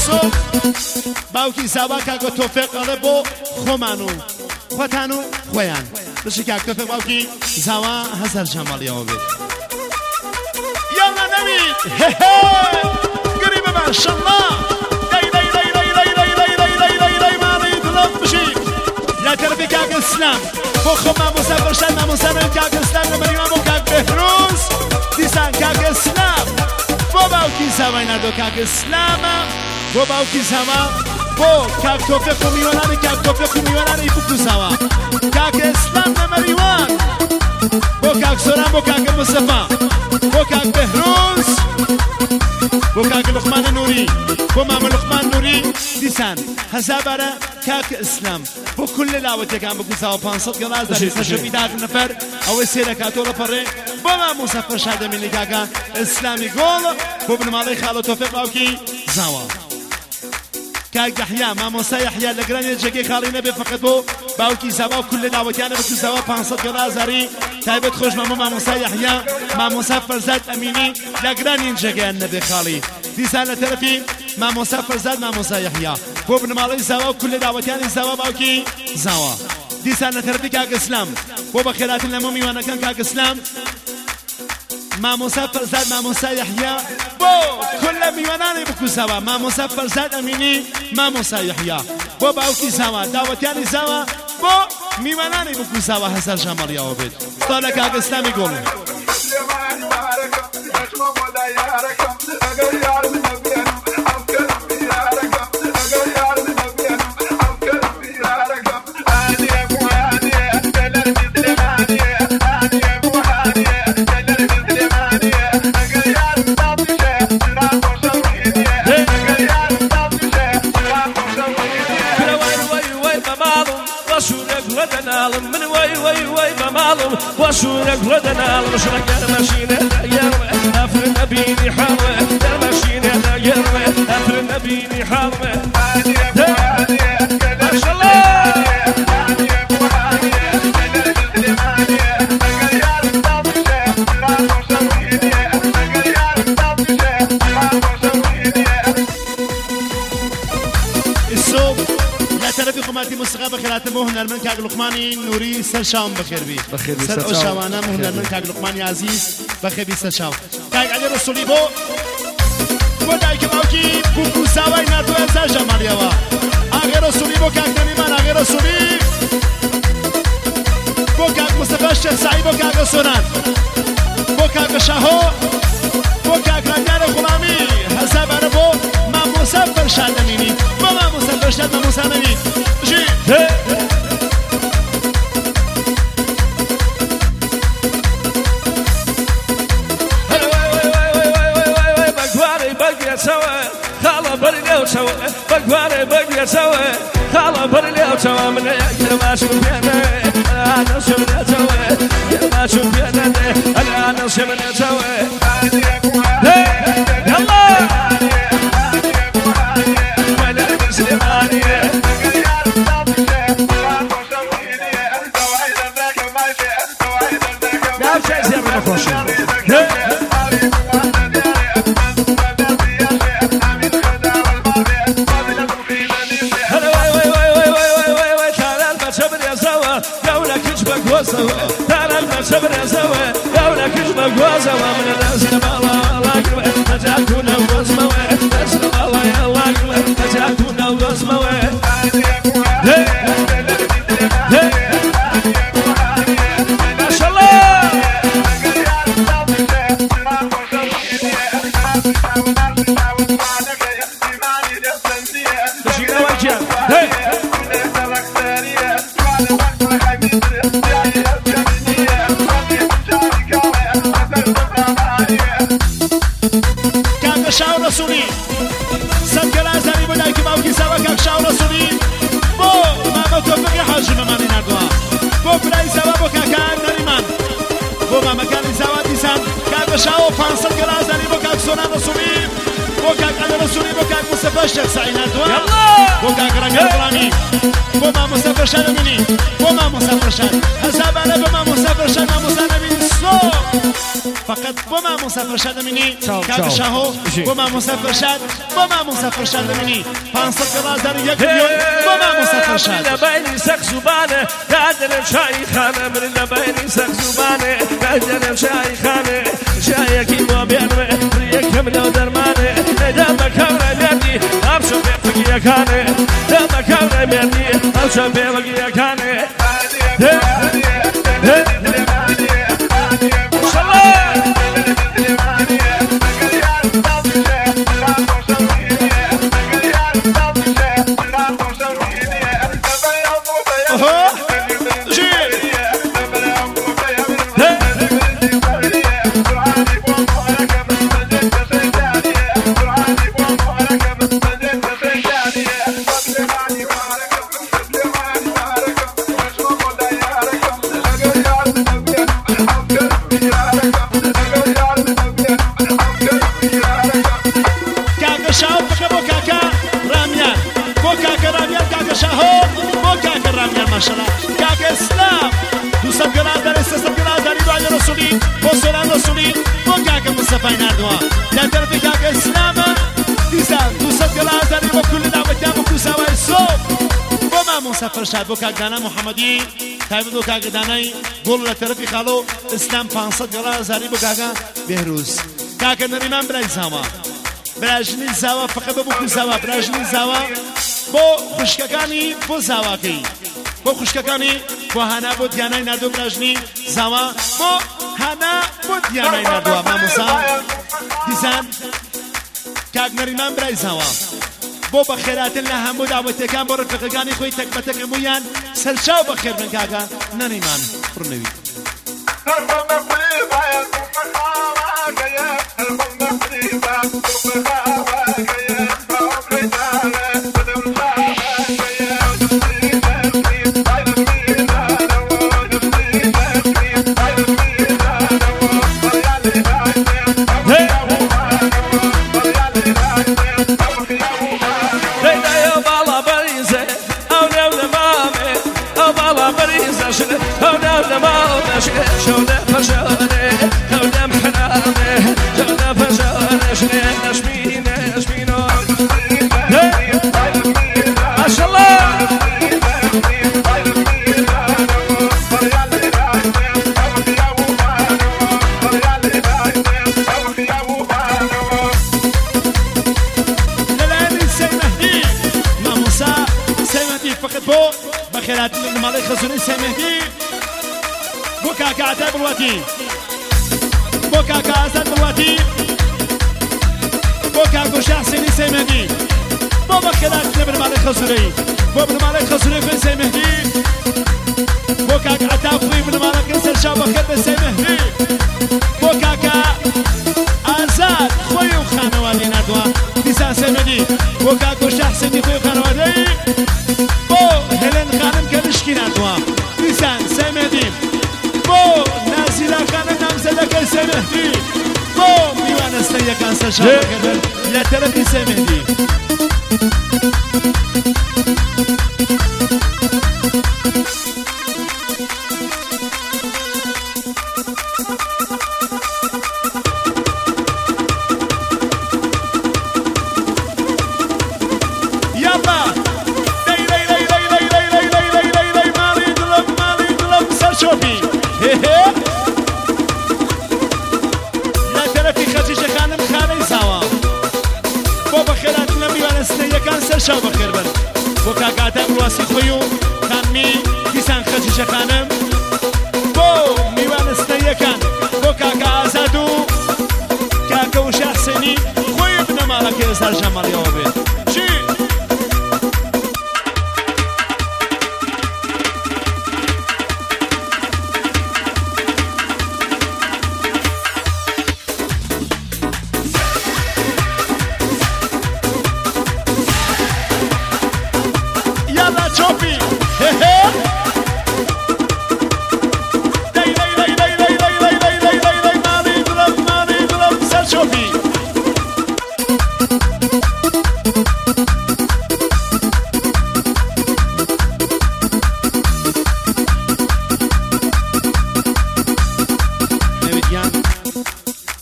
صبح باوکی زاوا کاکو توفیق ئەڵێ بۆ خۆمان و خۆتان و خۆیان بشی کاک توفیق باوکی زاوا 1000 جەماڵیەوە بێت یاڵا نەوید گری ببە شەڵا لا تربي كاك السلام فوق ماموسا فرشاد ماموسا من كاك السلام لما يمامو كاك بهروز ديسان كاك السلام بو باوكي زاوينا دو كاك السلام بو باوكي زاوا بو كاك توفيق وميواناني كاك توفيق وميواناني بوكو زاوا كاك السلام لما يوان بو كاك سوران بو كاك مصطفى بو كاك بهروز بو كاك لقمان النوري بو مام لقمان نوري ديسان هزابرة كاك اسلام بو كل لاوتي كان بو كساو 500 جلاز داري سشبي داخل نفر او سيرة كاتولا فري بو ما موسى فرشاد من كاكا اسلامي جول بو ابن مالي خالو توفيق باوكي زاوا كاك يحيى ما موسى يحيى لقراني الجاكي خالي نبي فقط بو باوكي زاوا كل لاوتي انا بو كساو 500 جلاز داري تايبت خوش ما موسى يحيى ما موسى فرزاد اميني لقراني الجاكي النبي خالي ديسان لترفي ما موسى فرزاد ما موسى يحيى بو ابن مالي زاوا وكل دعوتيان زاوا باوكي زاوا ديسان لترفي كاك اسلام بو بخيرات الامومي وانا كان كاك اسلام ما موسى فرزاد ما موسى يحيى بو كل ميواناني بكو زاوا ما موسى فرزاد اميني ما موسى يحيى بو باوكي زاوا دعوتيان زاوا بو ميواناني بكو زاوا 1000 جماڵیەوە وبيت طالع كاك اسلام يقول من وي بمالهم وشونك ردنا المشرك المشينة يروي أفر نبيني حرمه المشينة يروي أفر نبيني حرمه ما شاء الله تربي قماتي موسيقى بخيرات مهنا من كاك لقماني نوري سرشام بخير بي سر أوشاوانا مهنا من كاك لقماني عزيز بخير بي سرشام كاك علي رسولي بو دايك باوكي بوكو ساواي ناتو يزا جماليوا آغي رسولي بو كاك نريمان آغي رسولي بو كاك مصطفى الشيخ سعي بو كاك سونان بو كاك شاهو بو كاك رنجار غلامي حساب أنا بو ما مسافر شادنيني بو ما مسافر شاد ما مسافرني جي خاله برني وسوا بقواري بقي سوا خاله برني وسوا من يا ما شوفينا انا شفنا سوا يا ما شوفينا انا شفنا سوا يلا ولا مسلماني لا شيء زي ما خوش ترى المشبر يسوي لولا كشبك وسوى من الناس الله الله يقبل تجاكونا واسموي تسلم الله يا الله يقبل تجاكونا واسموي ما شاء الله تشينا وجه شاو رسولي سبكلا زاني بدايك باوكي سوا كاك شاو رسولي بو ماما توفيق حاج ماماني نردوا بو براي سوا بو كاكا نريمان بو ماما كان سوا ديسان كاك شاو 500 كلا زاني بو كاك سونان رسولي بو بوكاك على رسولي بوكاك مصطفى الشيخ سعيد هردوا يلا بوكاك رامي الغرامي بوما مصطفى شان مني بوما مصطفى شان حساب على بوما مصطفى شان مصطفى نبي الصوت فقط بوما مصطفى شان مني كاك شاهو بوما مصطفى شان بوما مصطفى شان مني فانصر كرازر يكبيون بوما مصطفى شان لبيني سق زبانه قادر شاي خانه من لبيني سق زبانه قادر شاي خانه شايكي مو بينه ريكم لو درمانه دم كامره ميدي ابشو بيفقي كانه دم كامره ميدي ابشو بيفقي كانه مسافر شاد بو کاک دانا محمدی تایب بو کاک دانای گل لطرفی خالو اسلام 500 گلا زاری بو کاک بهروز کاک نریمان برای زاوا براجنی زاوا فقط بو کو زاوا براجنی زاوا بو خوشکانی بو زاوا کی بو خوشکانی بو هانا بو دیانای نردو براجنی زاوا بو هانا بو دیانای نردو ما موسا دیزان کاک نریمان برای زاوا بۆ بەخێراتن لە هەموو داوەتەکان بۆ ڕفیقەکانی خۆی تەک بە تەک هەموویان سەرچاو بەخێر بن کاکە نەنیمان ڕنەوی شونا فشانه شونا محنانه شونا فشانه شنو نشمينا نشمينا ما شاء الله للعين سيمهدي ما موسى سيمهدي فقط بو بخيرات المالي خزوني سيمهدي بو كاكا عتاب الواتي بو كاكا عزاد الواتي بو كاكو شخصيني سيمهدي بو بخيرات ابن مالك خزوري بو ابن مالك خزوري في سيمهدي بو كاكا عتاب خوي ابن مالك انسر شاب بخير بسيمهدي بو كاكا عزاد خوي وخانوادي نادوا نساء سيمهدي بو كاكو شخصيني خوي وخانوادي بو هلن خانم كالشكي نادوا نساء سيمهدي بو نازل كان نمزلك سمهدي بو ميوان استيا كان سشاب كبر لا ترى سمهدي شاو بخير بن بو كاكاتا برواسي خويو خانمي كيسان خجيجة خانم بو ميوان استيا كان بو كاكا آزادو كاكا وش حسيني خوي ابن مالك يزار جمال يوبي شي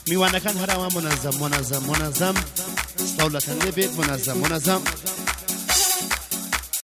میوانەکان هەراوان منەزەم ستەولەکان لێ بێت منەزەم